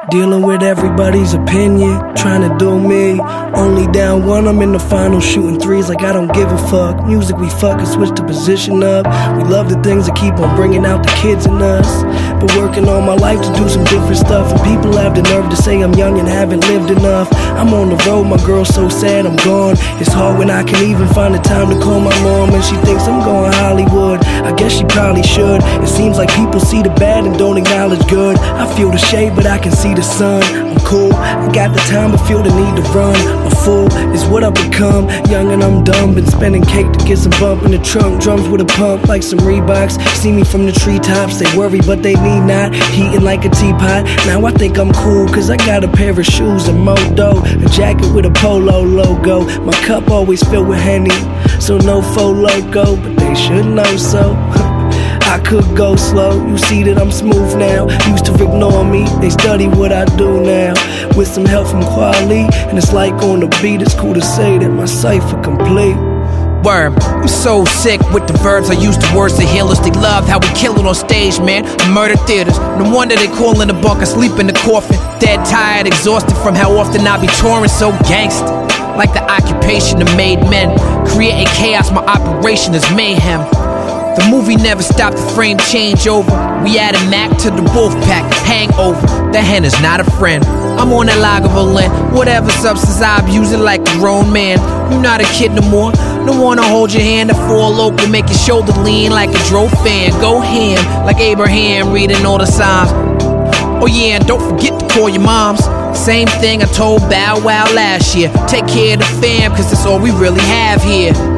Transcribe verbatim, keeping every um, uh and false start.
Dealing with everybody's opinion, trying to do me. Only down one, I'm in the final shooting threes like I don't give a fuck. Music we fucking switch the position up. We love the things that keep on bringing out the kids in us. Been working all my life to do some different stuff, and people have the nerve to say I'm young and haven't lived enough. I'm on the road, my girl's so sad I'm gone. It's hard when I can even find the time to call my mom, and she thinks I'm going Hollywood. I guess she probably should. It seems like people see the bad and don't acknowledge good. I feel the shade but I can see the sun. I'm cool, I got the time but feel the need to run. A fool is what I've become, young and I'm dumb. Been spending cake to get some bump in the trunk. Drums with a pump like some Reeboks. See me from the treetops, they worry but they need not. Heating like a teapot, now I think I'm cool cause I got a pair of shoes and mo dough. A jacket with a polo logo. My cup always filled with Henny, so no faux logo, but they should know so. I could go slow, you see that I'm smooth now. Used to ignore me, they study what I do now. With some help from Quali, and it's like on the beat. It's cool to say that my cipher complete. Word, I'm so sick with the verbs I use the words to heal us. They love how we kill it on stage, man. The murder theaters, no wonder they call in the bunk. I sleep in the coffin, dead, tired, exhausted from how often I be touring. So gangsta, like the occupation of made men. Creating chaos, my operation is mayhem. The movie never stopped, the frame change over. We added Mac to the wolf pack, hangover. The hen is not a friend. I'm on that Lagavulin, whatever substance I abuse it like a grown man. You're not a kid no more. Don't wanna hold your hand to fall over, make your shoulder lean like a drove fan. Go ham, like Abraham, reading all the Psalms. Oh yeah, and don't forget to call your moms. Same thing I told Bow Wow last year. Take care of the fam, cause that's all we really have here.